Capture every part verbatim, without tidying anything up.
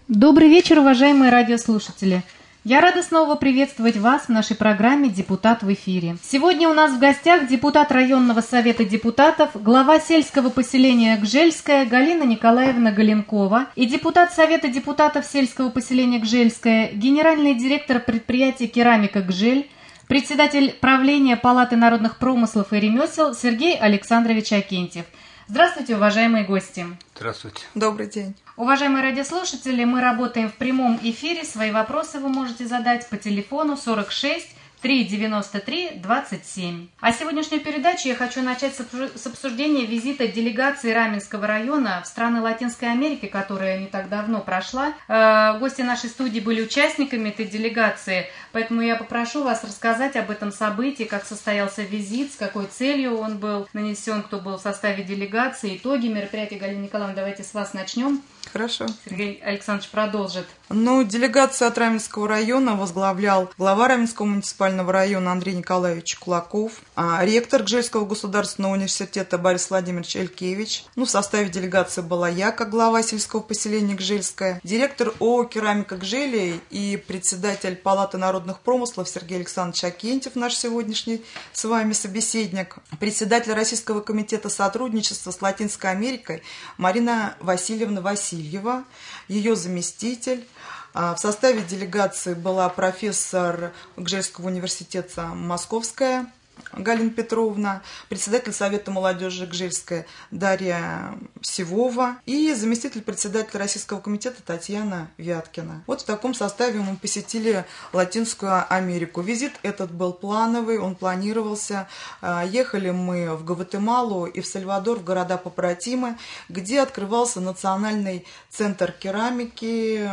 Добрый вечер, уважаемые радиослушатели! Я рада снова приветствовать вас в нашей программе «Депутат в эфире». Сегодня у нас в гостях депутат районного совета депутатов, глава сельского поселения Гжельское Галина Николаевна Галенкова и депутат совета депутатов сельского поселения Гжельское, генеральный директор предприятия «Керамика Гжель», председатель правления Палаты народных промыслов и ремесел Сергей Александрович Акентьев. Здравствуйте, уважаемые гости! Здравствуйте! Добрый день! Уважаемые радиослушатели, мы работаем в прямом эфире. Свои вопросы вы можете задать по телефону сорок шесть триста девяносто три двадцать семь. А сегодняшнюю передачу я хочу начать с обсуждения визита делегации Раменского района в страны Латинской Америки, которая не так давно прошла. Гости нашей студии были участниками этой делегации, поэтому я попрошу вас рассказать об этом событии, как состоялся визит, с какой целью он был нанесен, кто был в составе делегации, итоги мероприятия. Галина Николаевна, давайте с вас начнем. Хорошо. Сергей Александрович продолжит. Ну, делегацию от Раменского района возглавлял глава Раменского муниципального района Андрей Николаевич Кулаков, а ректор Гжельского государственного университета Борис Владимирович Элькевич. Ну, в составе делегации была я, как глава сельского поселения Гжельское, директор ООО «Керамика Гжели» и председатель Палаты народных промыслов Сергей Александрович Акентьев, наш сегодняшний с вами собеседник, председатель Российского комитета сотрудничества с Латинской Америкой Марина Васильевна Васильева, ее заместитель. В составе делегации была профессор Гжельского университета Московская Галина Петровна, председатель Совета молодежи Гжельская Дарья Сивова и заместитель председателя Российского комитета Татьяна Вяткина. Вот в таком составе мы посетили Латинскую Америку. Визит этот был плановый, он планировался. Ехали мы в Гватемалу и в Сальвадор, в города побратимы, где открывался национальный центр керамики.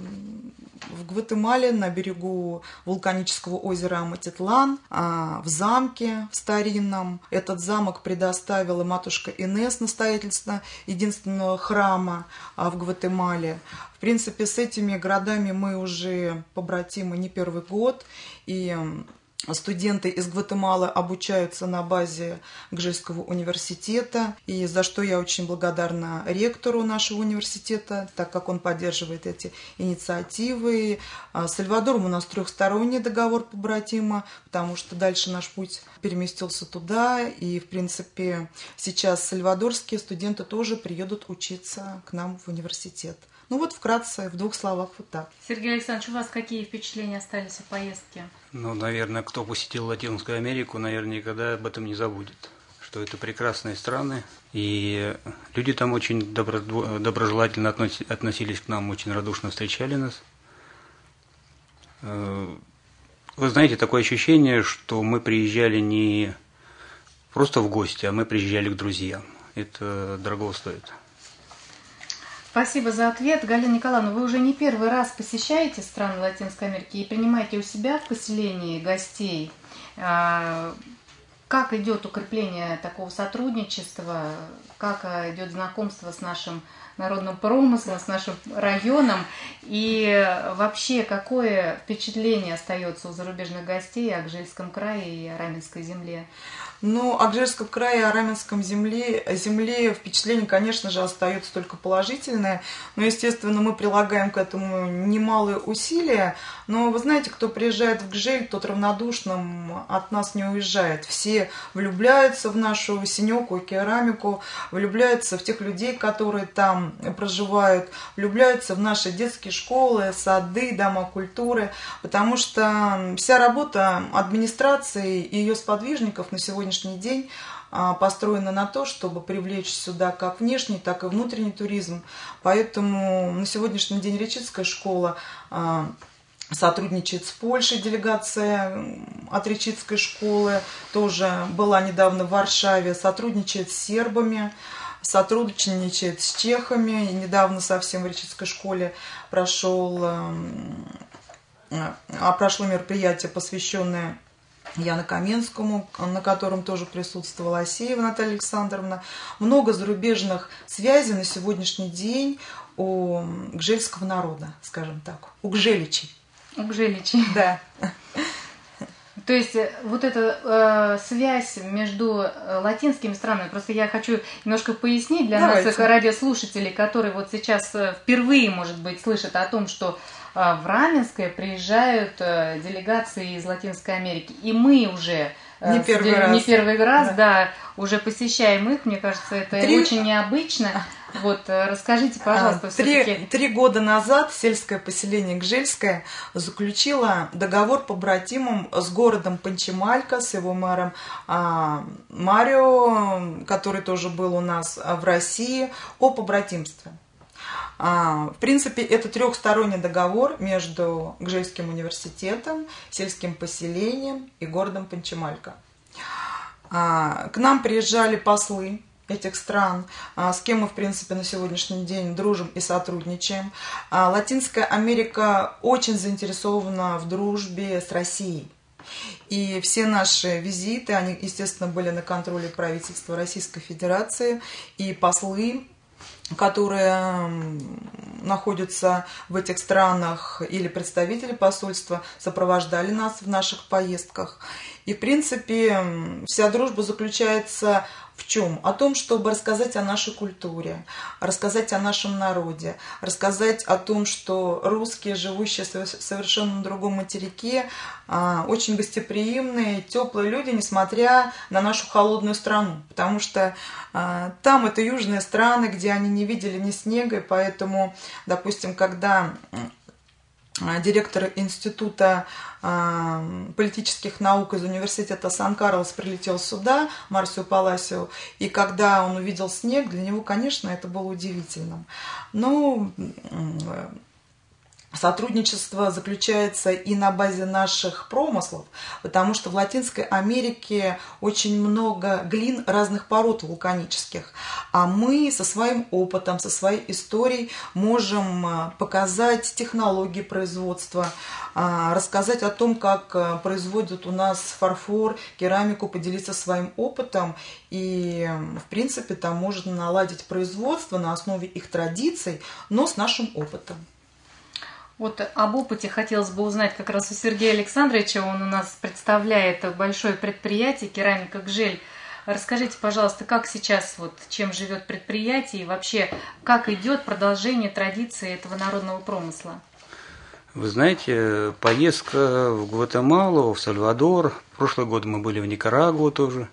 В Гватемале на берегу вулканического озера Аматитлан, в замке в старинном. Этот замок предоставила матушка Инесс, настоятельница единственного храма в Гватемале. В принципе, с этими городами мы уже побратимы не первый год, и студенты из Гватемалы обучаются на базе Гжельского университета, и за что я очень благодарна ректору нашего университета, так как он поддерживает эти инициативы. С Сальвадором у нас трехсторонний договор побратима, потому что дальше наш путь переместился туда, и, в принципе, сейчас сальвадорские студенты тоже приедут учиться к нам в университет. Ну вот вкратце, в двух словах, вот так. Сергей Александрович, у вас какие впечатления остались от поездки? Ну, наверное, кто посетил Латинскую Америку, наверное, никогда об этом не забудет. Что это прекрасные страны, и люди там очень добро, доброжелательно относились к нам, очень радушно встречали нас. Вы знаете, такое ощущение, что мы приезжали не просто в гости, а мы приезжали к друзьям. Это дорого стоит. Спасибо за ответ. Галина Николаевна, вы уже не первый раз посещаете страны Латинской Америки и принимаете у себя в поселении гостей. Как идет укрепление такого сотрудничества, как идет знакомство с нашим народным промыслом, с нашим районом, и вообще какое впечатление остается у зарубежных гостей о Гжельском крае и о Раменской земле? Ну, о Гжельском крае и о Раменском земле, земле впечатление, конечно же, остается только положительное. Но, естественно, мы прилагаем к этому немалые усилия. Но вы знаете, кто приезжает в Гжель, тот равнодушным от нас не уезжает. Все влюбляются в нашу синеку и керамику, влюбляются в тех людей, которые там проживают, влюбляются в наши детские школы, сады, дома культуры. Потому что вся работа администрации и ее сподвижников на сегодняшний день построена на то, чтобы привлечь сюда как внешний, так и внутренний туризм. Поэтому на сегодняшний день Речицкая школа сотрудничает с Польшей, делегация от Речицкой школы тоже была недавно в Варшаве, сотрудничает с сербами, сотрудничает с чехами. И недавно совсем в Речицкой школе прошел, прошло мероприятие, посвященное Яну Каменскому, на котором тоже присутствовала Асеева Наталья Александровна. Много зарубежных связей на сегодняшний день у гжельского народа, скажем так, у гжеличей. У гжеличей. Да. То есть вот эта э, связь между латинскими странами, просто я хочу немножко пояснить для Давайте. наших радиослушателей, которые вот сейчас впервые, может быть, слышат о том, что э, в Раменское приезжают э, делегации из Латинской Америки, и мы уже э, не первый не раз, первый раз да. Да, уже посещаем их. Мне кажется, это Три... очень необычно. Вот, расскажите, пожалуйста, три, три года назад сельское поселение Гжельское заключило договор побратимом с городом Панчималька, с его мэром а, Марио, который тоже был у нас в России, о побратимстве. А, в принципе, это трехсторонний договор между Гжельским университетом, сельским поселением и городом Панчималька. А, к нам приезжали послы этих стран, с кем мы, в принципе, на сегодняшний день дружим и сотрудничаем. Латинская Америка очень заинтересована в дружбе с Россией. И все наши визиты, они, естественно, были на контроле правительства Российской Федерации, и послы, которые находятся в этих странах, или представители посольства, сопровождали нас в наших поездках. И, в принципе, вся дружба заключается в чем? О том, чтобы рассказать о нашей культуре, рассказать о нашем народе, рассказать о том, что русские, живущие совершенно на другом материке, очень гостеприимные, теплые люди, несмотря на нашу холодную страну. Потому что там это южные страны, где они не видели ни снега, и поэтому, допустим, когда директор Института политических наук из университета Сан-Карлос прилетел сюда, Марсио Паласио, и когда он увидел снег, для него, конечно, это было удивительным. Но сотрудничество заключается и на базе наших промыслов, потому что в Латинской Америке очень много глин разных пород вулканических, а мы со своим опытом, со своей историей можем показать технологии производства, рассказать о том, как производят у нас фарфор, керамику, поделиться своим опытом, и, в принципе, там можно наладить производство на основе их традиций, но с нашим опытом. Вот об опыте хотелось бы узнать как раз у Сергея Александровича. Он у нас представляет большое предприятие «Керамика Гжель». Расскажите, пожалуйста, как сейчас, вот, чем живет предприятие и вообще, как идет продолжение традиции этого народного промысла? Вы знаете, поездка в Гватемалу, в Сальвадор, прошлый год мы были в Никарагуа тоже.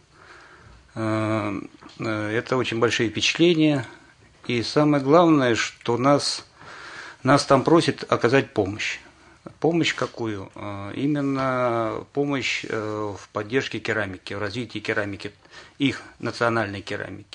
Это очень большие впечатления. И самое главное, что нас... Нас там просят оказать помощь. Помощь какую? Именно помощь в поддержке керамики, в развитии керамики, их национальной керамики.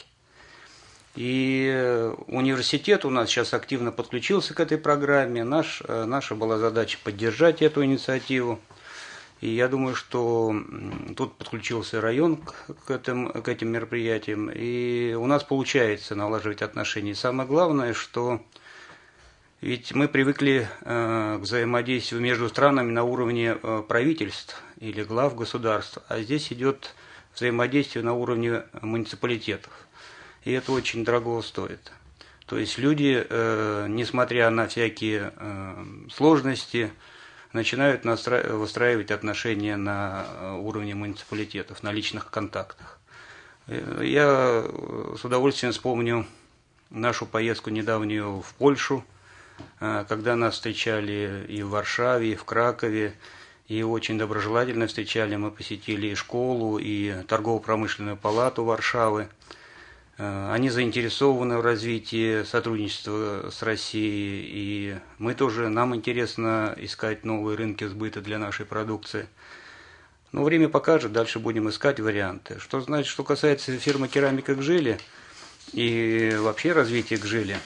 И университет у нас сейчас активно подключился к этой программе. Наш, наша была задача поддержать эту инициативу. И я думаю, что тут подключился район к этим, к этим мероприятиям. И у нас получается налаживать отношения. И самое главное, что... Ведь мы привыкли э, к взаимодействию между странами на уровне э, правительств или глав государств, а здесь идет взаимодействие на уровне муниципалитетов. И это очень дорого стоит. То есть люди, э, несмотря на всякие э, сложности, начинают настра... выстраивать отношения на уровне муниципалитетов, на личных контактах. Я с удовольствием вспомню нашу поездку недавнюю в Польшу, когда нас встречали и в Варшаве, и в Кракове, и очень доброжелательно встречали. Мы посетили и школу, и торгово-промышленную палату Варшавы. Они заинтересованы в развитии сотрудничества с Россией, и мы тоже, нам интересно искать новые рынки сбыта для нашей продукции. Но время покажет, дальше будем искать варианты. Что значит, что касается фирмы «Керамика Гжели» и вообще развития Гжели,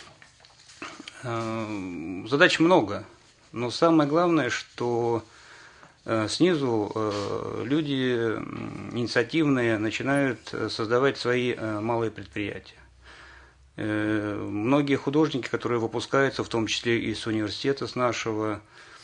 задач много, но самое главное, что снизу люди инициативные начинают создавать свои малые предприятия. Многие художники, которые выпускаются, в том числе и с университета, с нашего,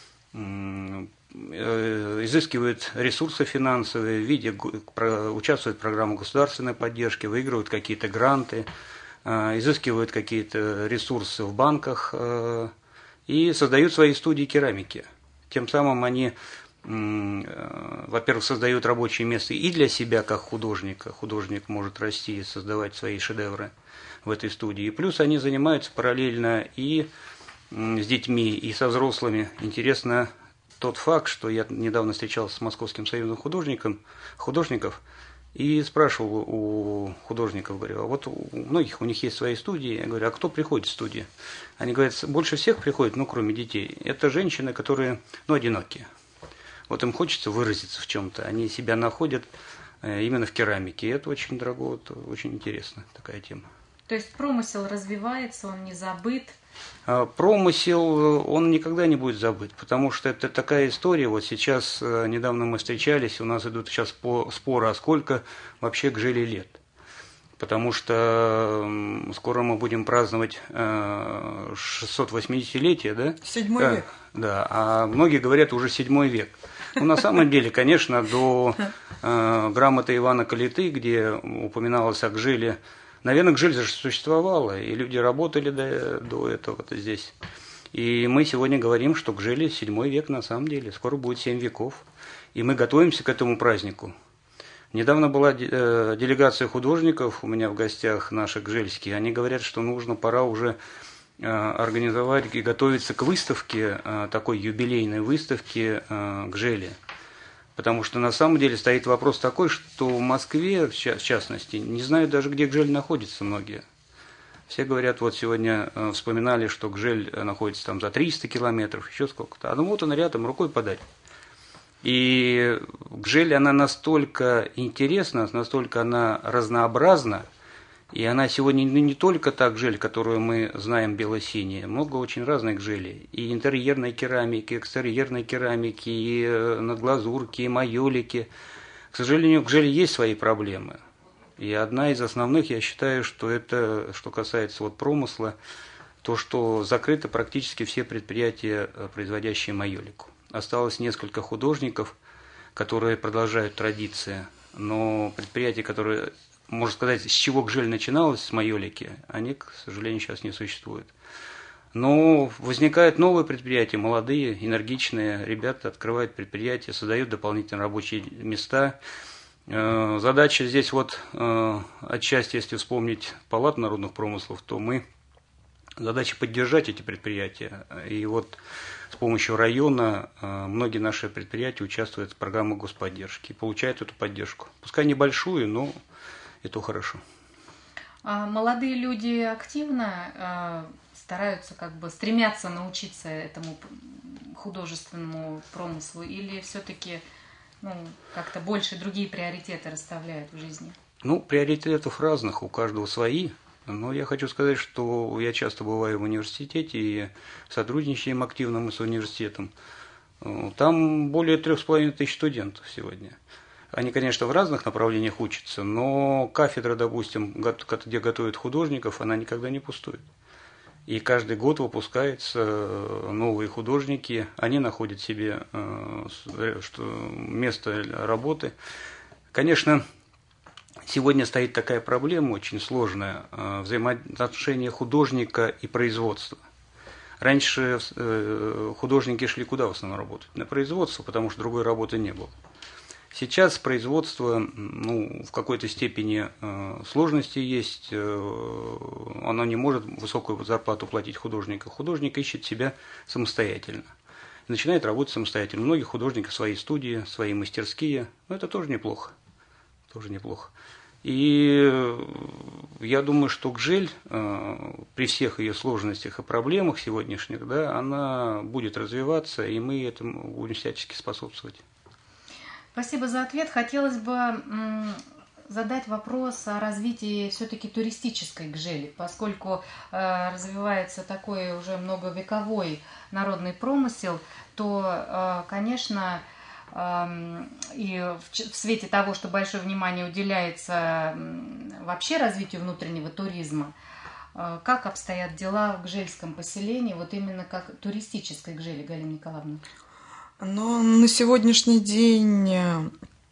изыскивают ресурсы финансовые, в виде, участвуют в программах государственной поддержки, выигрывают какие-то гранты, изыскивают какие-то ресурсы в банках и создают свои студии керамики. Тем самым они во-первых, создает рабочее место и для себя как художника. Художник может расти и создавать свои шедевры в этой студии. И плюс они занимаются параллельно и с детьми, и со взрослыми. Интересно тот факт, что я недавно встречался с Московским союзом художников, художников и спрашивал у художников, говорю, а вот у многих у них есть свои студии. Я говорю, а кто приходит в студии? Они говорят, больше всех приходят, ну, кроме детей. Это женщины, которые, ну, одинокие. Вот им хочется выразиться в чем-то. Они себя находят именно в керамике. И это очень дорого, это очень интересно, такая тема. То есть промысел развивается, он не забыт? Промысел, он никогда не будет забыт, потому что это такая история. Вот сейчас, недавно мы встречались, у нас идут сейчас споры, а сколько вообще Гжели лет. Потому что скоро мы будем праздновать шестьсот-восьмидесятилетие, да? Седьмой да, век. Да, а многие говорят уже седьмой век. Ну, на самом деле, конечно, до э, грамоты Ивана Калиты, где упоминалось о Гжеле, наверное, Гжель же существовала, и люди работали до, до этого вот здесь. И мы сегодня говорим, что Гжеле седьмой век на самом деле, скоро будет семь веков. И мы готовимся к этому празднику. Недавно была э, делегация художников у меня в гостях, наши гжельские. Они говорят, что нужно, пора уже э, организовать и готовиться к выставке, э, такой юбилейной выставке э, Гжели. Потому что на самом деле стоит вопрос такой, что в Москве, в частности, не знают даже, где Гжель находится многие. Все говорят, вот сегодня э, вспоминали, что Гжель находится там за триста километров, еще сколько-то. А ну вот он рядом, рукой подать. И Гжель, она настолько интересна, настолько она разнообразна, и она сегодня не только та Гжель, которую мы знаем бело-синяя, много очень разных Гжелей. И интерьерной керамики, и экстерьерной керамики, и надглазурки, и майолики. К сожалению, в Гжеле есть свои проблемы. И одна из основных, я считаю, что это, что касается вот промысла, то, что закрыты практически все предприятия, производящие майолику. Осталось несколько художников, которые продолжают традиции, но предприятия, которые, можно сказать, с чего Гжель начиналась, с майолики, они, к сожалению, сейчас не существуют. Но возникают новые предприятия, молодые, энергичные ребята открывают предприятия, создают дополнительные рабочие места. Задача здесь вот, отчасти, если вспомнить Палату народных промыслов, то мы, задача поддержать эти предприятия. И вот с помощью района многие наши предприятия участвуют в программах господдержки и получают эту поддержку. Пускай небольшую, но это хорошо. А молодые люди активно стараются, как бы стремятся научиться этому художественному промыслу, или все-таки ну, как-то больше другие приоритеты расставляют в жизни? Ну, приоритетов разных, у каждого свои. Но я хочу сказать, что я часто бываю в университете и сотрудничаем активно мы с университетом. Там более трех с половиной тысяч студентов сегодня. Они, конечно, в разных направлениях учатся, но кафедра, допустим, где готовят художников, она никогда не пустует. И каждый год выпускаются новые художники, они находят себе место работы. Конечно, сегодня стоит такая проблема очень сложная – взаимоотношения художника и производства. Раньше художники шли куда в основном работать? На производство, потому что другой работы не было. Сейчас производство ну, в какой-то степени сложности есть, оно не может высокую зарплату платить художнику. Художник ищет себя самостоятельно, начинает работать самостоятельно. У многих художников свои студии, свои мастерские, но это тоже неплохо. Тоже неплохо. И я думаю, что Гжель при всех ее сложностях и проблемах сегодняшних, да, она будет развиваться, и мы этому будем всячески способствовать. Спасибо за ответ. Хотелось бы задать вопрос о развитии все-таки туристической Гжели, поскольку развивается такой уже многовековой народный промысел, то, конечно, и в свете того, что большое внимание уделяется вообще развитию внутреннего туризма, как обстоят дела в гжельском поселении, вот именно как туристической Гжели, Галина Николаевна? Но на сегодняшний день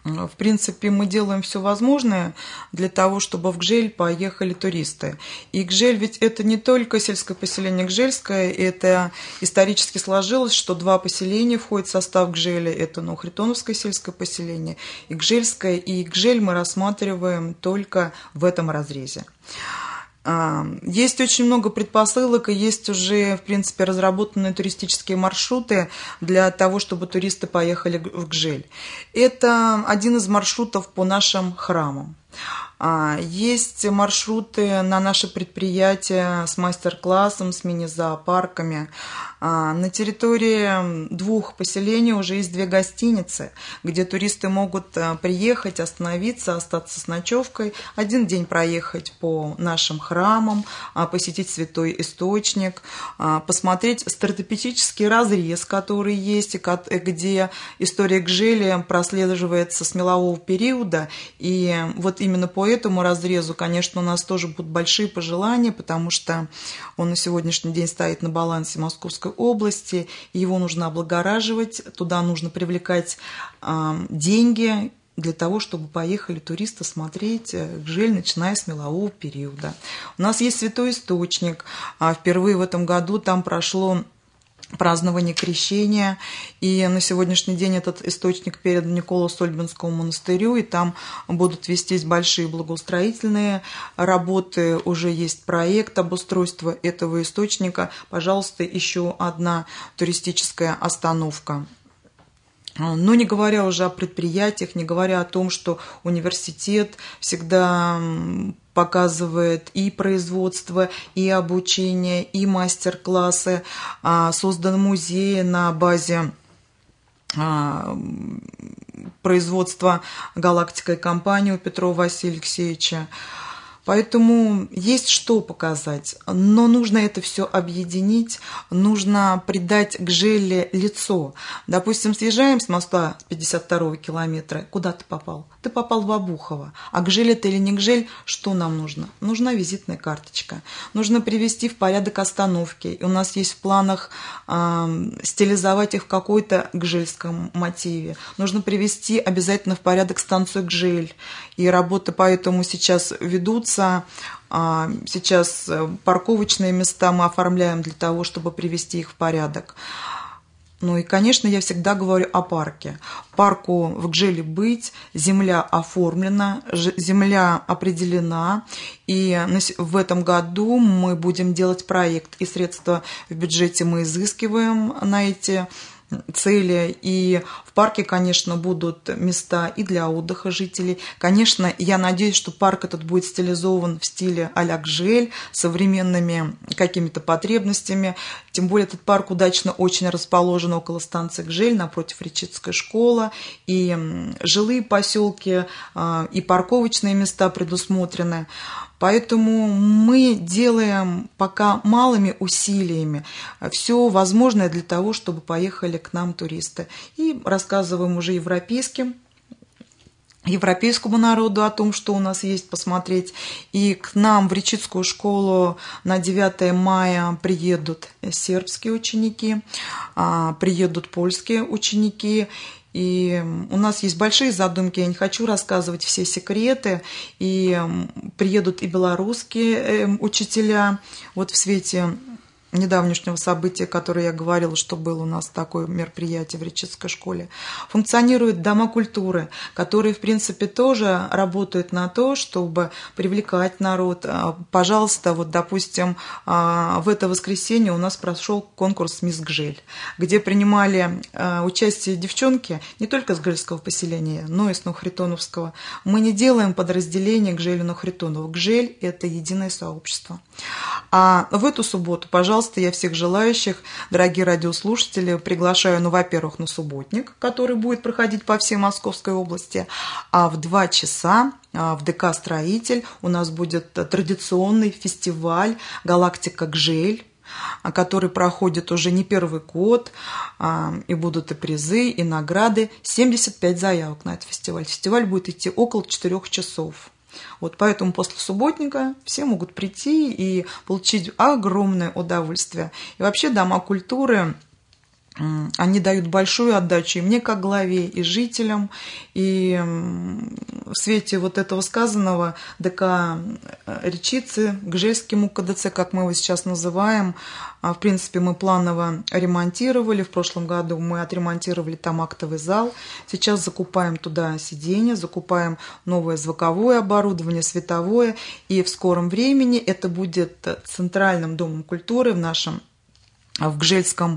В принципе, мы делаем все возможное для того, чтобы в Гжель поехали туристы. И Гжель ведь это не только сельское поселение Гжельское, это исторически сложилось, что два поселения входят в состав Гжеля. Это Новохритоновское сельское поселение и Гжельское. И Гжель мы рассматриваем только в этом разрезе. Есть очень много предпосылок, и есть уже, в принципе, разработанные туристические маршруты для того, чтобы туристы поехали в Гжель. Это один из маршрутов по нашим храмам. Есть маршруты на наши предприятия с мастер-классом, с мини-зоопарками. На территории двух поселений уже есть две гостиницы, где туристы могут приехать, остановиться, остаться с ночевкой, один день проехать по нашим храмам, посетить Святой Источник, посмотреть стратопедический разрез, который есть, где история Гжели прослеживается с мелового периода. И вот именно по этому разрезу, конечно, у нас тоже будут большие пожелания, потому что он на сегодняшний день стоит на балансе Московской области, его нужно облагораживать, туда нужно привлекать э, деньги для того, чтобы поехали туристы смотреть Гжель, начиная с мелового периода. У нас есть Святой Источник, а впервые в этом году там прошло празднование крещения, и на сегодняшний день этот источник передан Николо-Стольбинскому монастырю, и там будут вестись большие благоустроительные работы, уже есть проект обустройства этого источника. Пожалуйста, еще одна туристическая остановка. Ну, не говоря уже о предприятиях, не говоря о том, что университет всегда показывает и производство, и обучение, и мастер-классы. Создан музей на базе производства «Галактика» и компании у Петрова Василия Алексеевича. Поэтому есть что показать, но нужно это все объединить, нужно придать Гжеле лицо. Допустим, съезжаем с моста пятьдесят второго километра, куда ты попал? Ты попал в Обухово. А Гжель это или не Гжель, что нам нужно? Нужна визитная карточка. Нужно привести в порядок остановки. И у нас есть в планах э, стилизовать их в какой-то гжельском мотиве. Нужно привести обязательно в порядок станцию Гжель. И работы поэтому сейчас ведутся. Сейчас парковочные места мы оформляем для того, чтобы привести их в порядок. Ну и, конечно, я всегда говорю о парке. Парку в Гжеле быть, земля оформлена, земля определена. И в этом году мы будем делать проект, и средства в бюджете мы изыскиваем на эти цели. И в парке, конечно, будут места и для отдыха жителей. Конечно, я надеюсь, что парк этот будет стилизован в стиле а-ля Гжель, современными какими-то потребностями. Тем более этот парк удачно очень расположен около станции Гжель, напротив Речицкой школы. И жилые поселки, и парковочные места предусмотрены. Поэтому мы делаем пока малыми усилиями все возможное для того, чтобы поехали к нам туристы. И рассказываем уже европейским, европейскому народу о том, что у нас есть посмотреть. И к нам в Речицкую школу на девятое мая приедут сербские ученики, приедут польские ученики. И у нас есть большие задумки, я не хочу рассказывать все секреты. И приедут и белорусские учителя. Вот в свете недавнешнего события, которое я говорила, что было у нас такое мероприятие в Речицкой школе. Функционируют дома культуры, которые, в принципе, тоже работают на то, чтобы привлекать народ. Пожалуйста, вот, допустим, в это воскресенье у нас прошел конкурс «Мисс Гжель», где принимали участие девчонки не только с гжельского поселения, но и с Новохритоновского. Мы не делаем подразделение Гжель и Новохритонова. Гжель – это единое сообщество. А в эту субботу, пожалуйста, я всех желающих, дорогие радиослушатели, приглашаю, ну, во-первых, на субботник, который будет проходить по всей Московской области, а в два часа в ДК «Строитель» у нас будет традиционный фестиваль «Галактика Гжель», который проходит уже не первый год, и будут и призы, и награды. семьдесят пять заявок на этот фестиваль. Фестиваль будет идти около четырех часов. Вот поэтому после субботника все могут прийти и получить огромное удовольствие. И вообще дома культуры они дают большую отдачу и мне как главе, и жителям, и в свете вот этого сказанного ДК Речицы, Гжельский МУКДЦ, как мы его сейчас называем, в принципе, мы планово ремонтировали, в прошлом году мы отремонтировали там актовый зал, сейчас закупаем туда сиденья, закупаем новое звуковое оборудование, световое, и в скором времени это будет центральным домом культуры в нашем, в Гжельском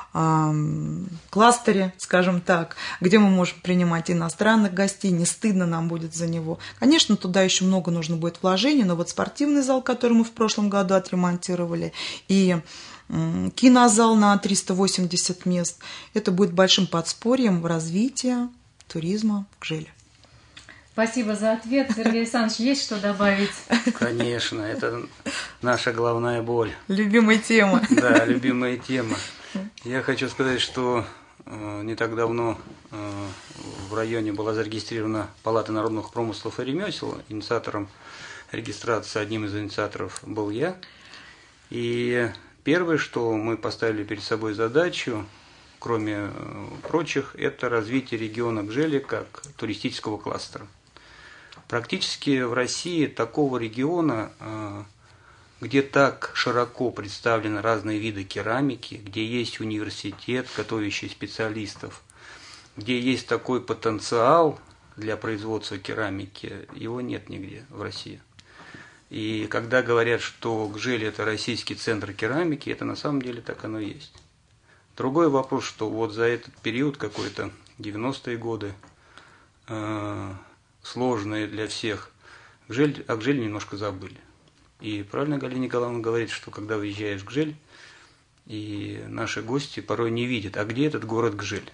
кластере, скажем так, где мы можем принимать иностранных гостей, не стыдно нам будет за него. Конечно, туда еще много нужно будет вложений, но вот спортивный зал, который мы в прошлом году отремонтировали, и кинозал на триста восемьдесят мест, это будет большим подспорьем в развитии туризма в Гжеле. Спасибо за ответ. Сергей Александрович, есть что добавить? Конечно, это наша головная боль. Любимая тема. Да, любимая тема. Я хочу сказать, что э, не так давно э, в районе была зарегистрирована Палата народных промыслов и ремесел. Инициатором регистрации, одним из инициаторов был я. И первое, что мы поставили перед собой задачу, кроме э, прочих, это развитие региона Гжели как туристического кластера. Практически в России такого региона, э, где так широко представлены разные виды керамики, где есть университет, готовящий специалистов, где есть такой потенциал для производства керамики, его нет нигде в России. И когда говорят, что Гжель – это российский центр керамики, это на самом деле так оно и есть. Другой вопрос, что вот за этот период какой-то, девяностые годы, э, сложные для всех, Гжель, о Гжеле немножко забыли. И правильно Галина Николаевна говорит, что когда выезжаешь в Гжель, и наши гости порой не видят, а где этот город Гжель.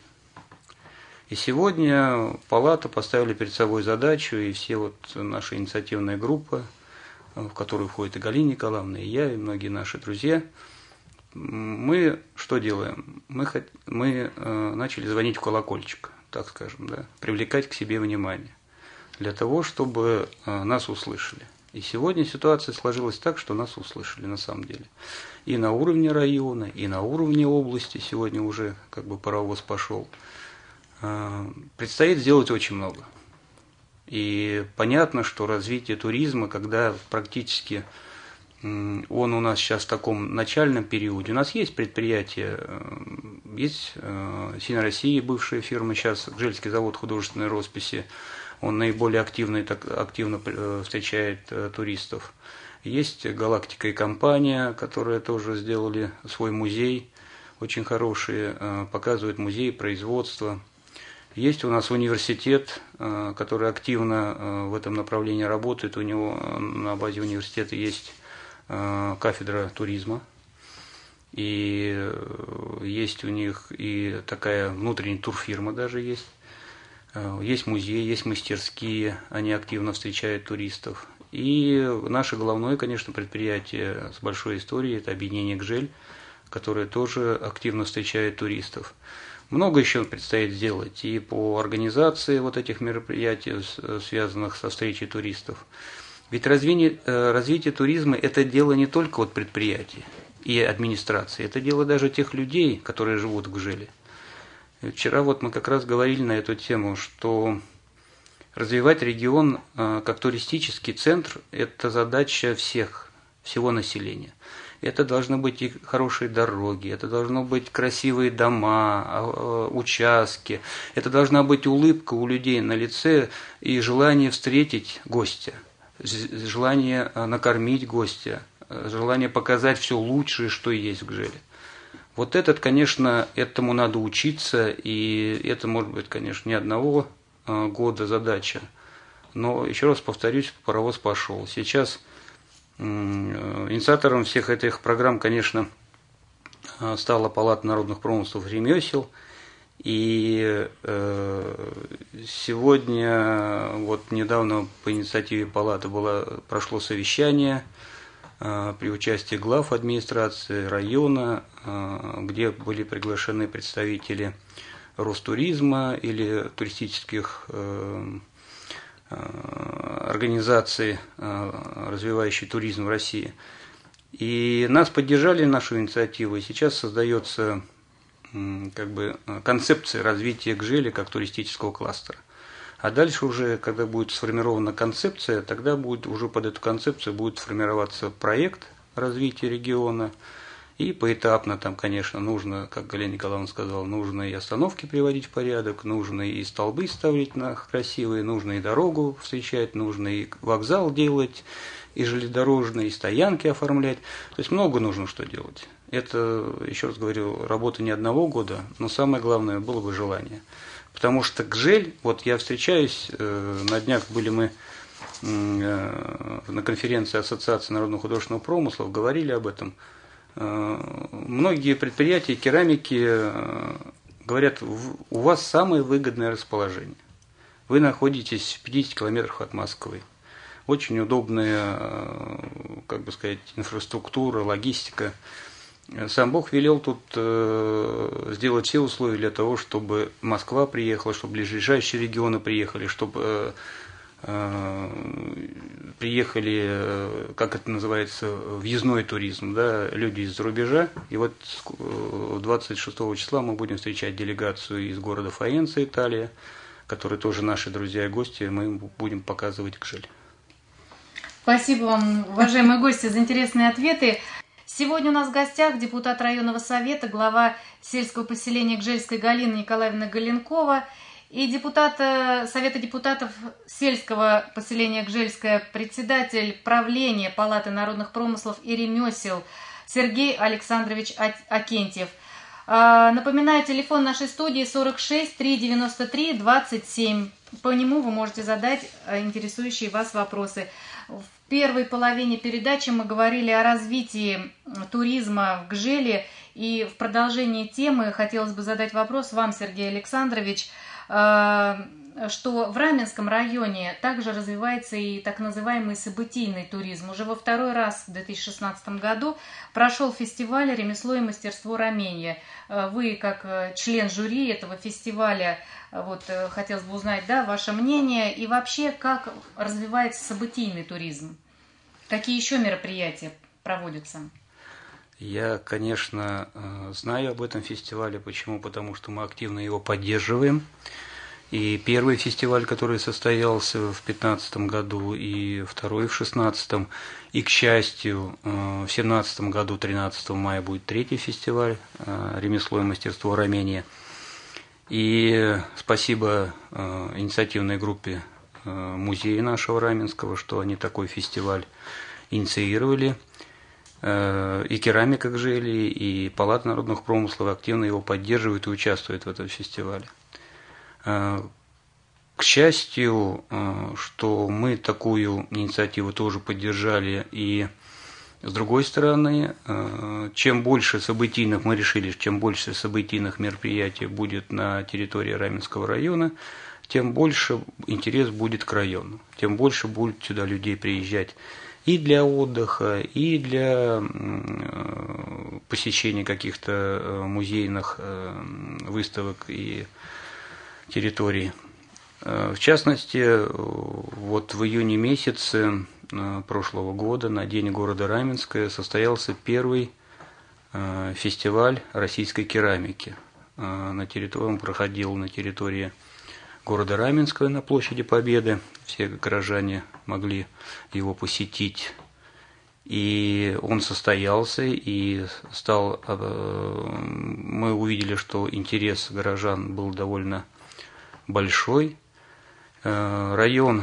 И сегодня Палата поставили перед собой задачу, и все вот наша инициативная группа, в которую входит и Галина Николаевна, и я, и многие наши друзья, мы что делаем? Мы, мы э, начали звонить в колокольчик, так скажем, да, привлекать к себе внимание, для того, чтобы э, нас услышали. И сегодня ситуация сложилась так, что нас услышали на самом деле. И на уровне района, и на уровне области сегодня уже как бы паровоз пошел. Предстоит сделать очень много. И понятно, что развитие туризма, когда практически он у нас сейчас в таком начальном периоде, у нас есть предприятия, есть Синь России, бывшая фирма, сейчас Гжельский завод художественной росписи, он наиболее активно, так, активно встречает э, туристов. Есть «Галактика» и компания, которые тоже сделали свой музей, очень хороший, э, показывают музей, производство. Есть у нас университет, э, который активно э, в этом направлении работает. У него э, на базе университета есть э, кафедра туризма. И э, есть у них и такая внутренняя турфирма даже есть. Есть музеи, есть мастерские, они активно встречают туристов. И наше головное, конечно, предприятие с большой историей – это объединение «Гжель», которое тоже активно встречает туристов. Много еще предстоит сделать и по организации вот этих мероприятий, связанных со встречей туристов. Ведь развитие, развитие туризма – это дело не только вот предприятий и администрации, это дело даже тех людей, которые живут в Гжеле. Вчера вот мы как раз говорили на эту тему, что развивать регион э, как туристический центр – это задача всех, всего населения. Это должны быть и хорошие дороги, это должны быть красивые дома, э, участки, это должна быть улыбка у людей на лице и желание встретить гостя, желание накормить гостя, желание показать все лучшее, что есть в Гжеле. Вот этот, конечно, этому надо учиться, и это может быть, конечно, не одного года задача. Но, еще раз повторюсь, паровоз пошел. Сейчас инициатором всех этих программ, конечно, стала Палата народных промыслов и ремесел. И сегодня, вот недавно по инициативе Палаты было, прошло совещание при участии глав администрации района, где были приглашены представители Ростуризма или туристических организаций, развивающих туризм в России. И нас поддержали, нашу инициативу, и сейчас создается как бы концепции развития Гжели как туристического кластера. А дальше уже, когда будет сформирована концепция, тогда будет уже под эту концепцию будет формироваться проект развития региона. И поэтапно там, конечно, нужно, как Галина Николаевна сказала, нужно и остановки приводить в порядок, нужно и столбы ставить на красивые, нужно и дорогу встречать, нужно и вокзал делать, и железнодорожные, и стоянки оформлять. То есть много нужно что делать. Это, еще раз говорю, работа не одного года, но самое главное было бы желание. Потому что Гжель, вот я встречаюсь, э, на днях были мы э, на конференции Ассоциации народно-художественного промысла, говорили об этом. Многие предприятия керамики говорят, у вас самое выгодное расположение. Вы находитесь в пятидесяти километрах от Москвы. Очень удобная, как бы сказать, инфраструктура, логистика. Сам Бог велел тут сделать все условия для того, чтобы Москва приехала, чтобы ближайшие регионы приехали, чтобы приехали, как это называется, въездной туризм, да, люди из-за рубежа. И вот двадцать шестого числа мы будем встречать делегацию из города Фаенца, Италия, которые тоже наши друзья и гости, мы им будем показывать Гжель. Спасибо вам, уважаемые гости, за интересные ответы. Сегодня у нас в гостях депутат районного совета, глава сельского поселения Гжельской Галина Николаевна Галенкова и депутат Совета депутатов сельского поселения Гжельское, председатель правления Палаты народных промыслов и ремесел Сергей Александрович Акентьев. Напоминаю, телефон нашей студии сорок шесть триста девяносто три двадцать семь. По нему вы можете задать интересующие вас вопросы. В первой половине передачи мы говорили о развитии туризма в Гжеле. И в продолжении темы хотелось бы задать вопрос вам, Сергей Александрович, что в Раменском районе также развивается и так называемый событийный туризм. Уже во второй раз в две тысячи шестнадцатом году прошел фестиваль «Ремесло и мастерство Раменья». Вы, как член жюри этого фестиваля, вот, хотелось бы узнать, да, ваше мнение и вообще, как развивается событийный туризм. Какие еще мероприятия проводятся? Я, конечно, знаю об этом фестивале. Почему? Потому что мы активно его поддерживаем. И первый фестиваль, который состоялся в две тысячи пятнадцатом году, и второй в две тысячи шестнадцатом. И, к счастью, в две тысячи семнадцатом году, тринадцатого мая, будет третий фестиваль «Ремесло и мастерство Раменья». И спасибо инициативной группе музея нашего Раменского, что они такой фестиваль инициировали. И керамика Гжели, и Палата народных промыслов активно его поддерживают и участвуют в этом фестивале. К счастью, что мы такую инициативу тоже поддержали, и с другой стороны, чем больше событийных, мы решили, чем больше событийных мероприятий будет на территории Раменского района, тем больше интерес будет к району, тем больше будет сюда людей приезжать и для отдыха, и для посещения каких-то музейных выставок и территорий. В частности, вот в июне месяце прошлого года на День города Раменское состоялся первый фестиваль российской керамики. На территории, он проходил на территории города Раменского на площади Победы. Все горожане могли его посетить. И он состоялся, и стал, мы увидели, что интерес горожан был довольно большой. Район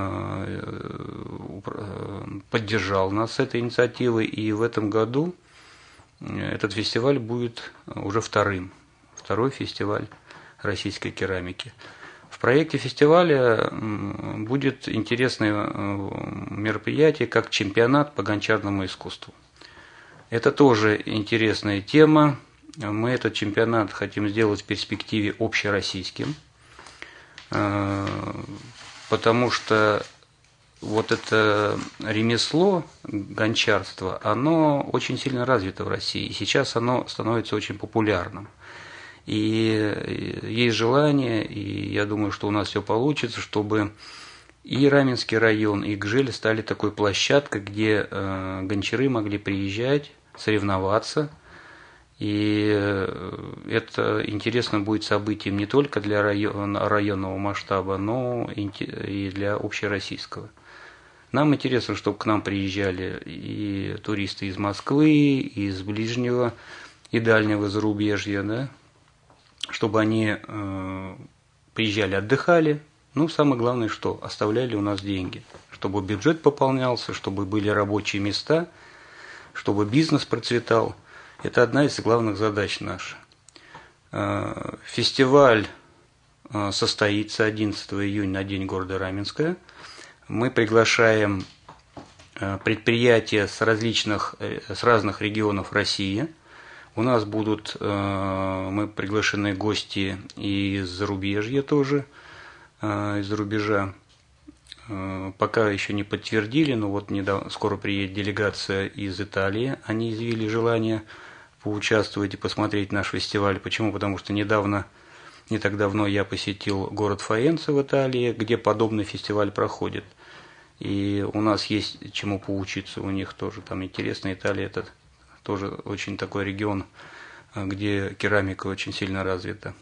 поддержал нас с этой инициативой, и в этом году этот фестиваль будет уже вторым. Второй фестиваль российской керамики. В проекте фестиваля будет интересное мероприятие, как чемпионат по гончарному искусству. Это тоже интересная тема. Мы этот чемпионат хотим сделать в перспективе общероссийским, потому что вот это ремесло, гончарство, оно очень сильно развито в России, и сейчас оно становится очень популярным. И есть желание, и я думаю, что у нас все получится, чтобы и Раменский район, и Гжель стали такой площадкой, где гончары могли приезжать, соревноваться. И это интересно будет событием не только для район, районного масштаба, но и для общероссийского. Нам интересно, чтобы к нам приезжали и туристы из Москвы, из ближнего и дальнего зарубежья, да, чтобы они э, приезжали, отдыхали. Ну, самое главное, что оставляли у нас деньги, чтобы бюджет пополнялся, чтобы были рабочие места, чтобы бизнес процветал. Это одна из главных задач наших. Э, фестиваль э, состоится одиннадцатого июня на День города Раменска. Мы приглашаем предприятия с различных, с разных регионов России. У нас будут, мы приглашены гости из зарубежья тоже, из-за рубежа. Пока еще не подтвердили, но вот недавно, скоро приедет делегация из Италии. Они изъявили желание поучаствовать и посмотреть наш фестиваль. Почему? Потому что недавно, не так давно я посетил город Фаенца в Италии, где подобный фестиваль проходит. И у нас есть чему поучиться у них тоже. Там интересно, Италия это тоже очень такой регион, где керамика очень сильно развита.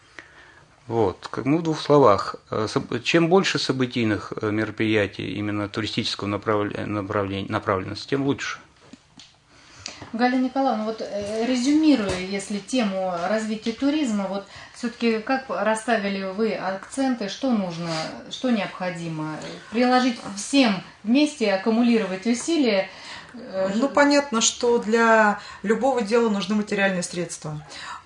Вот, ну, в двух словах, чем больше событийных мероприятий именно туристического направления, направления, направленности, тем лучше. Галина Николаевна, вот резюмируя, если тему развития туризма, вот все-таки как расставили вы акценты, что нужно, что необходимо? Приложить всем вместе, аккумулировать усилия? Ну, понятно, что для любого дела нужны материальные средства.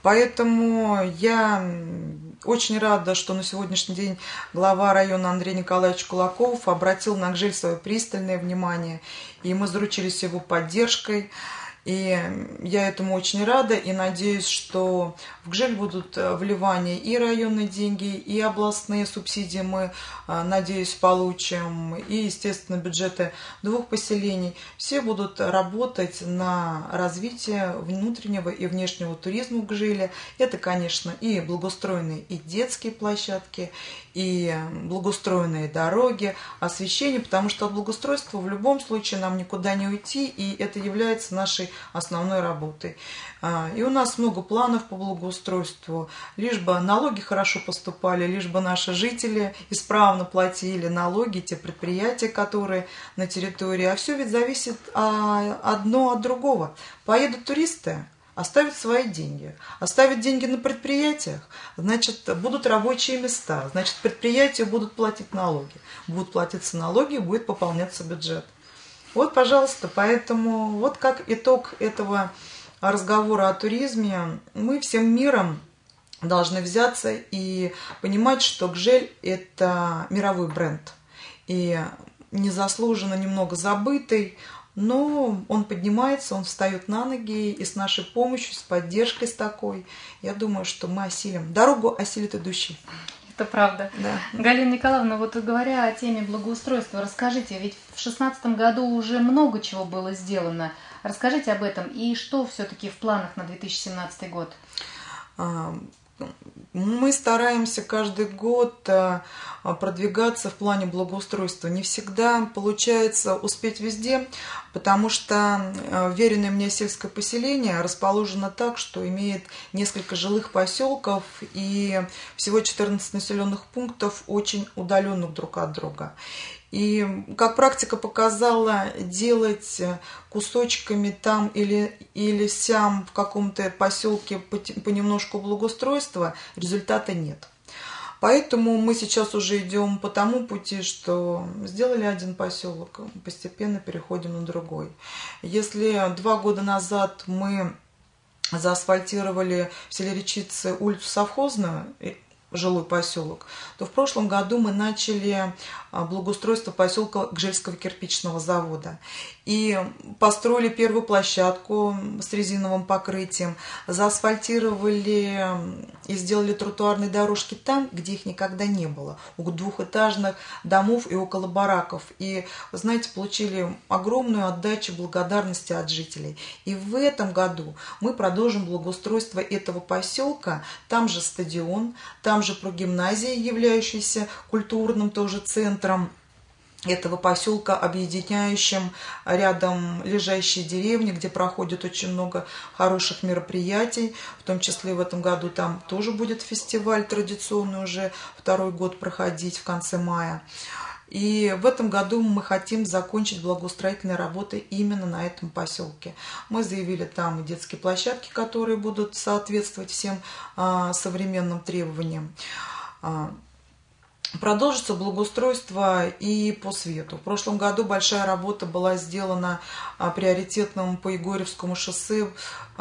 Поэтому я очень рада, что на сегодняшний день глава района Андрей Николаевич Кулаков обратил на Гжель свое пристальное внимание, и мы заручились его поддержкой. И я этому очень рада и надеюсь, что в Гжель будут вливания и районные деньги, и областные субсидии мы, надеюсь, получим, и, естественно, бюджеты двух поселений. Все будут работать на развитие внутреннего и внешнего туризма в Гжеле. Это, конечно, и благоустроенные и детские площадки, и благоустроенные дороги, освещение, потому что от благоустройства в любом случае нам никуда не уйти, и это является нашей основной работой. И у нас много планов по благоустройству, лишь бы налоги хорошо поступали, лишь бы наши жители исправно платили налоги, те предприятия, которые на территории. А все ведь зависит одно от другого. Поедут туристы, оставят свои деньги, оставят деньги на предприятиях, значит, будут рабочие места, значит, предприятия будут платить налоги. Будут платиться налоги, будет пополняться бюджет. Вот, пожалуйста, поэтому вот как итог этого разговора о туризме, мы всем миром должны взяться и понимать, что Гжель – это мировой бренд. И незаслуженно немного забытый, но он поднимается, он встает на ноги, и с нашей помощью, с поддержкой с такой, я думаю, что мы осилим. Дорогу осилит идущий. Это правда. Да. Галина Николаевна, вот говоря о теме благоустройства, расскажите, ведь в шестнадцатом году уже много чего было сделано. Расскажите об этом и что все-таки в планах на две тысячи семнадцатый год? Мы стараемся каждый год продвигаться в плане благоустройства. Не всегда получается успеть везде, потому что веренное мне сельское поселение расположено так, что имеет несколько жилых поселков и всего четырнадцать населенных пунктов, очень удаленных друг от друга. И, как практика показала, делать кусочками там или, или сям в каком-то поселке понемножку благоустройства результата нет. Поэтому мы сейчас уже идем по тому пути, что сделали один поселок, постепенно переходим на другой. Если два года назад мы заасфальтировали в селе Речицы улицу Совхозную, жилой поселок, то в прошлом году мы начали благоустройство поселка Гжельского кирпичного завода. И построили первую площадку с резиновым покрытием, заасфальтировали и сделали тротуарные дорожки там, где их никогда не было, у двухэтажных домов и около бараков. И, вы знаете, получили огромную отдачу благодарности от жителей. И в этом году мы продолжим благоустройство этого поселка. Там же стадион, там же прогимназия, являющаяся культурным тоже центром. этого поселка, объединяющим рядом лежащие деревни, где проходит очень много хороших мероприятий, в том числе в этом году там тоже будет фестиваль традиционный уже второй год проходить в конце мая. И в этом году мы хотим закончить благоустроительные работы именно на этом поселке. Мы заявили там и детские площадки, которые будут соответствовать всем а, современным требованиям. Продолжится благоустройство и по свету. В прошлом году большая работа была сделана приоритетным по Егорьевскому шоссе,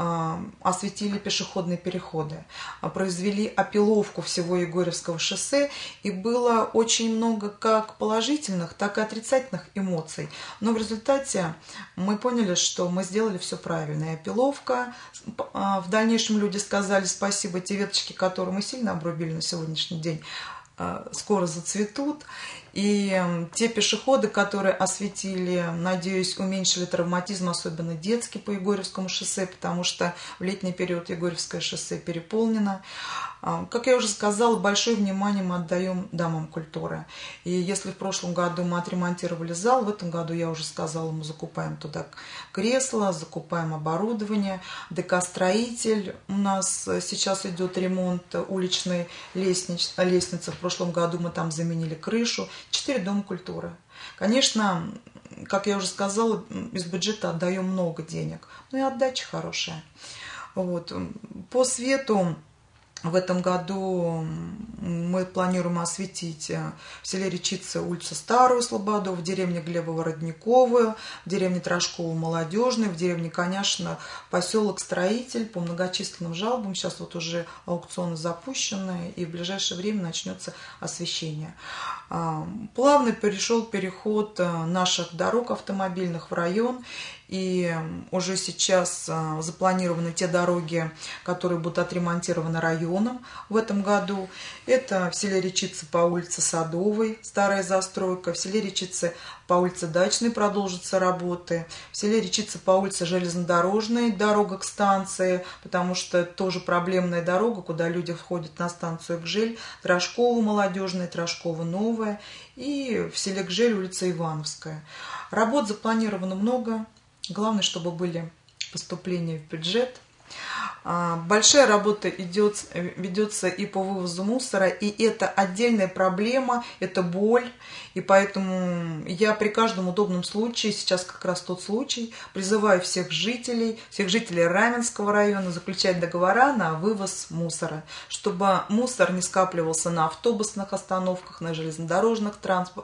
осветили пешеходные переходы, произвели опиловку всего Егорьевского шоссе, и было очень много как положительных, так и отрицательных эмоций. Но в результате мы поняли, что мы сделали все правильно. И опиловка, в дальнейшем люди сказали спасибо, те веточки, которые мы сильно обрубили на сегодняшний день, скоро зацветут. И те пешеходы, которые осветили, надеюсь, уменьшили травматизм, особенно детский, по Егорьевскому шоссе, потому что в летний период Егорьевское шоссе переполнено. Как я уже сказала, большое внимание мы отдаем домам культуры. И если в прошлом году мы отремонтировали зал, в этом году, я уже сказала, мы закупаем туда кресла, закупаем оборудование. ДК-строитель, у нас сейчас идет ремонт уличной лестниц, лестницы. В прошлом году мы там заменили крышу. Четыре дома культуры. Конечно, как я уже сказала, из бюджета отдаем много денег, но и отдача хорошая. Вот. По свету в этом году мы планируем осветить в селе Речица улицу Старую Слободу, в деревне Глебово-Родниковую, в деревне Трошково-Молодежной, в деревне, конечно, поселок Строитель. По многочисленным жалобам сейчас вот уже аукционы запущены, и в ближайшее время начнется освещение. Плавно перешел переход наших дорог автомобильных в район, и уже сейчас запланированы те дороги, которые будут отремонтированы районом в этом году. Это в селе Речица по улице Садовой, старая застройка, в селе Речица по улице Дачной продолжатся работы, в селе Речица по улице Железнодорожной, дорога к станции, потому что тоже проблемная дорога, куда люди входят на станцию Гжель, Трошково Молодежная, Трошково Новая, и в селе Гжель улица Ивановская. Работ запланировано много. Главное, чтобы были поступления в бюджет. Большая работа идет, ведется и по вывозу мусора, и это отдельная проблема, это боль. И поэтому я при каждом удобном случае, сейчас как раз тот случай, призываю всех жителей, всех жителей Раменского района заключать договора на вывоз мусора, чтобы мусор не скапливался на автобусных остановках, на железнодорожных транспорт,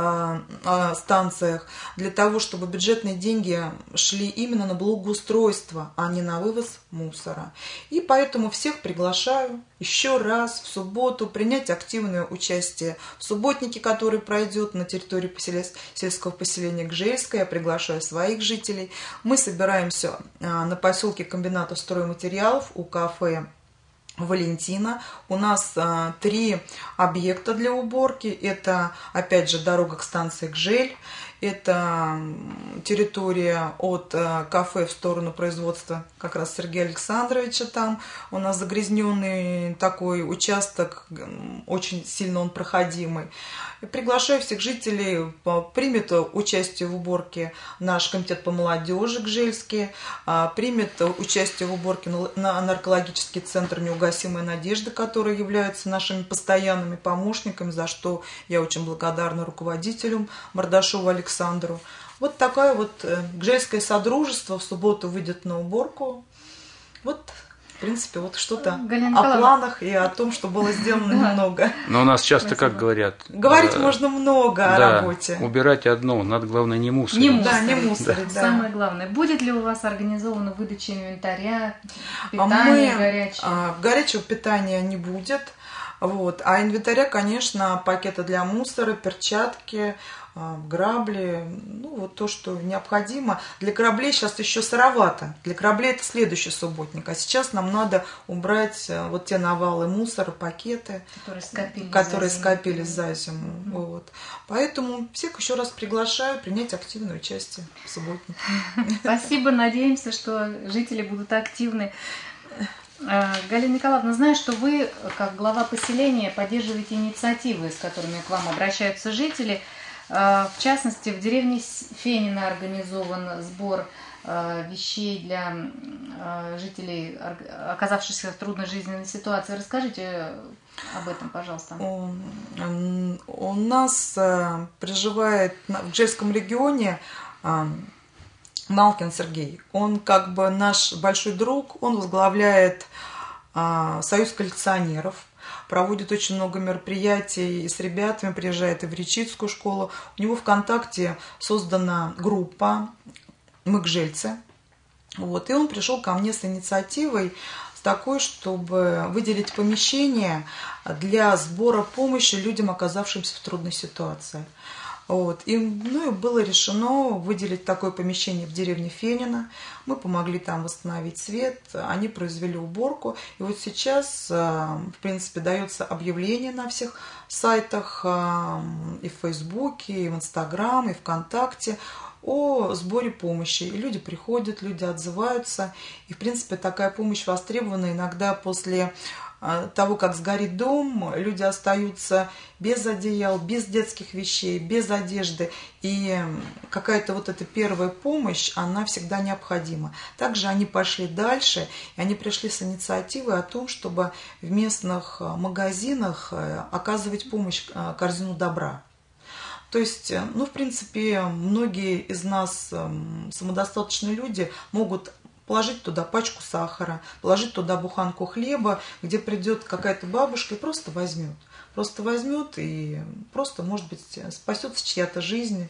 станциях, для того, чтобы бюджетные деньги шли именно на благоустройство, а не на вывоз мусора. И поэтому всех приглашаю еще раз в субботу принять активное участие в субботнике, который пройдет на территории сельского поселения Гжельское. Я приглашаю своих жителей. Мы собираемся на поселке комбината стройматериалов у кафе Валентина. У нас а, три объекта для уборки. Это, опять же, дорога к станции Гжель. Это территория от а, кафе в сторону производства как раз Сергея Александровича. Там у нас загрязненный такой участок, очень сильно он проходимый. И приглашаю всех жителей, примет участие в уборке наш комитет по молодежи Гжельский, примет участие в уборке на наркологический центр «Неугасимая надежда», которые являются нашими постоянными помощниками, за что я очень благодарна руководителю Мордашову Александру. Вот такое вот Гжельское содружество в субботу выйдет на уборку. Вот, в принципе, вот что-то о планах и о том, что было сделано немного. Но у нас часто, как говорят... Говорить можно много да, о работе. Убирать одно, надо, главное, не мусорить. Не мусорить. Да, не мусорить, да. Самое главное. Будет ли у вас организована выдача инвентаря, питания Мы, горячего? А, горячего питания не будет. Вот. А инвентаря, конечно, пакеты для мусора, перчатки, грабли, ну вот то, что необходимо. Для кораблей сейчас еще сыровато. Для кораблей это следующий субботник. А сейчас нам надо убрать вот те навалы мусора, пакеты, которые скопились, которые за, скопились за зиму. Угу. Вот. Поэтому всех еще раз приглашаю принять активное участие в субботнике. Спасибо, надеемся, что жители будут активны. Галина Николаевна, знаю, что вы, как глава поселения, поддерживаете инициативы, с которыми к вам обращаются жители. В частности, в деревне Фенино организован сбор вещей для жителей, оказавшихся в трудной жизненной ситуации. Расскажите об этом, пожалуйста. У нас проживает в Гжельском регионе Малкин Сергей. Он как бы наш большой друг, он возглавляет Союз коллекционеров, проводит очень много мероприятий с ребятами, приезжает и в Речицкую школу. У него ВКонтакте создана группа «Мы гжельцы». Вот. И он пришел ко мне с инициативой, с такой, чтобы выделить помещение для сбора помощи людям, оказавшимся в трудной ситуации. Вот. И, ну, и было решено выделить такое помещение в деревне Фенино. Мы помогли там восстановить свет, они произвели уборку. И вот сейчас, в принципе, дается объявление на всех сайтах, и в Фейсбуке, и в Инстаграм, и ВКонтакте о сборе помощи. И люди приходят, люди отзываются. И, в принципе, такая помощь востребована. Иногда после того, как сгорит дом, люди остаются без одеял, без детских вещей, без одежды. И какая-то вот эта первая помощь, она всегда необходима. Также они пошли дальше, и они пришли с инициативой о том, чтобы в местных магазинах оказывать помощь, корзину добра. То есть, ну, в принципе, многие из нас самодостаточные люди могут положить туда пачку сахара, положить туда буханку хлеба, где придет какая-то бабушка и просто возьмет. Просто возьмет и просто, может быть, спасется чья-то жизнь.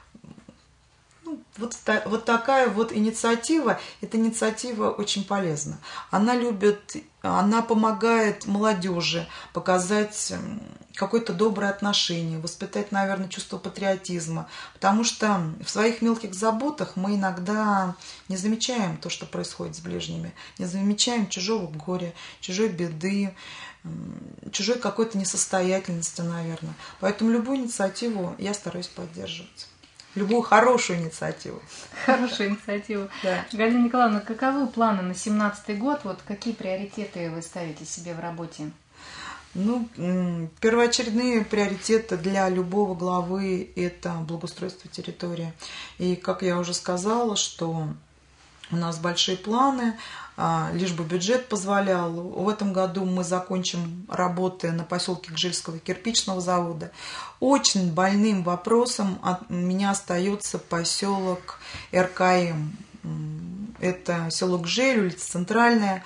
Ну, вот, вот такая вот инициатива, эта инициатива очень полезна. Она любит, она помогает молодежи показать какое-то доброе отношение, воспитать, наверное, чувство патриотизма. Потому что в своих мелких заботах мы иногда не замечаем то, что происходит с ближними, не замечаем чужого горя, чужой беды, чужой какой-то несостоятельности, наверное. Поэтому любую инициативу я стараюсь поддерживать. Любую хорошую инициативу. Хорошую инициативу. Да. Галина Николаевна, каковы планы на семнадцатый год? Вот какие приоритеты вы ставите себе в работе? Ну, первоочередные приоритеты для любого главы – это благоустройство территории. И, как я уже сказала, что у нас большие планы, лишь бы бюджет позволял. В этом году мы закончим работы на поселке Гжельского кирпичного завода. Очень больным вопросом от меня остается поселок эр ка эм. Это село Гжель, улица Центральная.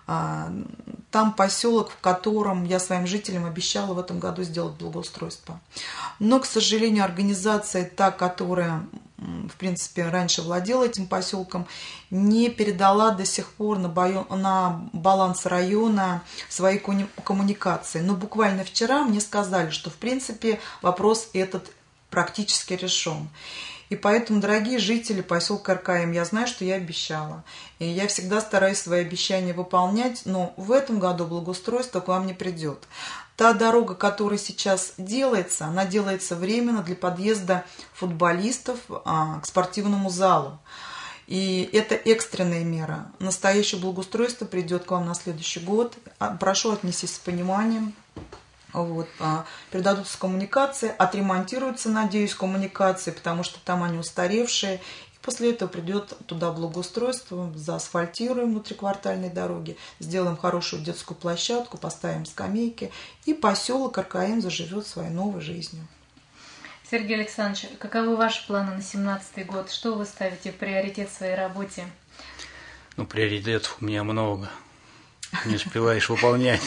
Там поселок, в котором я своим жителям обещала в этом году сделать благоустройство. Но, к сожалению, организация, та, которая, в принципе, раньше владела этим поселком, не передала до сих пор на, бою, на баланс района свои коммуникации. Но буквально вчера мне сказали, что, в принципе, вопрос этот практически решен. И поэтому, дорогие жители поселка эр ка эм, я знаю, что я обещала. И я всегда стараюсь свои обещания выполнять, но в этом году благоустройство к вам не придет. Та дорога, которая сейчас делается, она делается временно для подъезда футболистов а, к спортивному залу. И это экстренная мера. Настоящее благоустройство придет к вам на следующий год. Прошу, отнестись с пониманием. Вот, передадутся коммуникации, отремонтируются, надеюсь, коммуникации, потому что там они устаревшие. И после этого придет туда благоустройство, заасфальтируем внутриквартальные дороги, сделаем хорошую детскую площадку, поставим скамейки, и поселок эр ка эм заживет своей новой жизнью. Сергей Александрович, каковы ваши планы на семнадцатый год? Что вы ставите в приоритет в своей работе? Ну, приоритетов у меня много. Не успеваешь выполнять.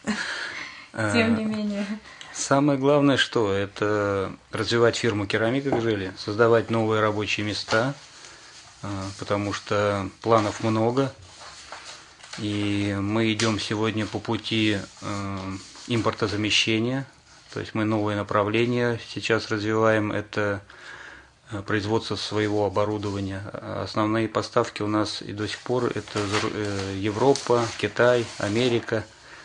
Тем не менее. Самое главное, что это развивать фирму «Керамика Гжели», создавать новые рабочие места, потому что планов много. И мы идем сегодня по пути импортозамещения, то есть мы новые направления сейчас развиваем, это производство своего оборудования. Основные поставки у нас и до сих пор это Европа, Китай, Америка.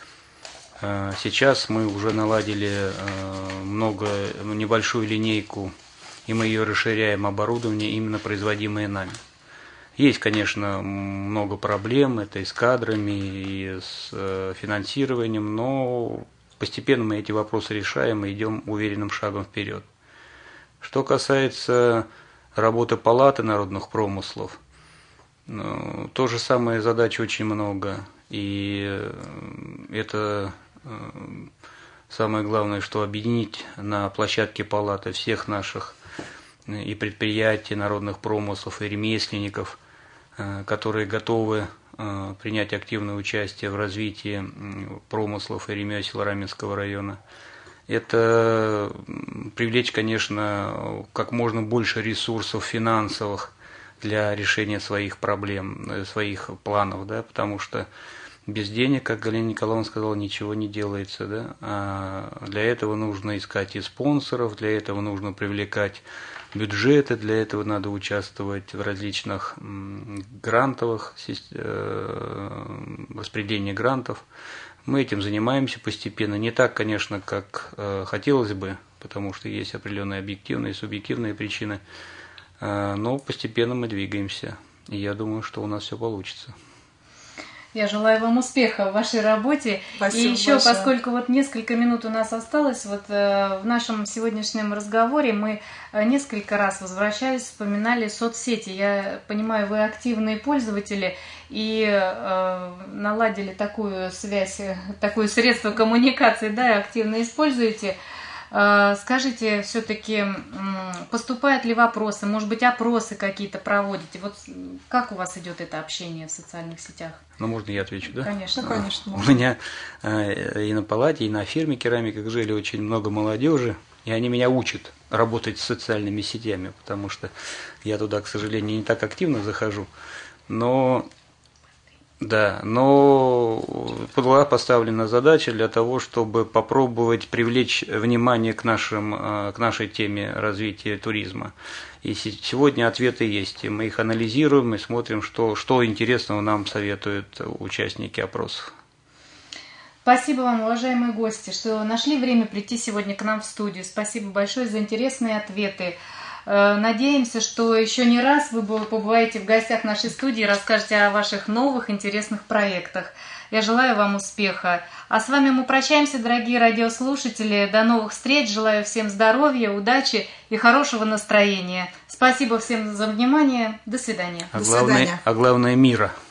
Сейчас мы уже наладили много, небольшую линейку, и мы ее расширяем, оборудование, именно производимое нами. Есть, конечно, много проблем, это и с кадрами, и с финансированием, но постепенно мы эти вопросы решаем и идем уверенным шагом вперед. Что касается работы Палаты народных промыслов, ну, то же самое задач очень много. И это самое главное, что объединить на площадке Палаты всех наших и предприятий народных промыслов, и ремесленников, которые готовы принять активное участие в развитии промыслов и ремесел Раменского района. Это привлечь, конечно, как можно больше ресурсов финансовых для решения своих проблем, своих планов, да, потому что без денег, как Галина Николаевна сказала, ничего не делается, да, а для этого нужно искать и спонсоров, для этого нужно привлекать бюджеты, для этого надо участвовать в различных грантовых распределении грантов. Мы этим занимаемся постепенно, не так, конечно, как э, хотелось бы, потому что есть определенные объективные и субъективные причины, э, но постепенно мы двигаемся, и я думаю, что у нас все получится. Я желаю вам успеха в вашей работе. Спасибо и еще, большое. поскольку вот несколько минут у нас осталось, вот э, в нашем сегодняшнем разговоре мы э, несколько раз возвращались, вспоминали соцсети. Я понимаю, вы активные пользователи и э, наладили такую связь, такое средство коммуникации, да, активно используете. Скажите, все-таки поступают ли вопросы, может быть, опросы какие-то проводите? Вот как у вас идет это общение в социальных сетях? Ну, можно я отвечу, да? Конечно. Ну, конечно. У меня и на палате, и на фирме «Керамика Гжели» очень много молодежи, и они меня учат работать с социальными сетями, потому что я туда, к сожалению, не так активно захожу, но... Да, но была поставлена задача для того, чтобы попробовать привлечь внимание к, нашим, к нашей теме развития туризма. И сегодня ответы есть, и мы их анализируем и смотрим, что, что интересного нам советуют участники опросов. Спасибо вам, уважаемые гости, что нашли время прийти сегодня к нам в студию. Спасибо большое за интересные ответы. Надеемся, что еще не раз вы побываете в гостях нашей студии и расскажете о ваших новых интересных проектах. Я желаю вам успеха. А с вами мы прощаемся, дорогие радиослушатели. До новых встреч. Желаю всем здоровья, удачи и хорошего настроения. Спасибо всем за внимание. До свидания. А До главное, свидания. а главное мира.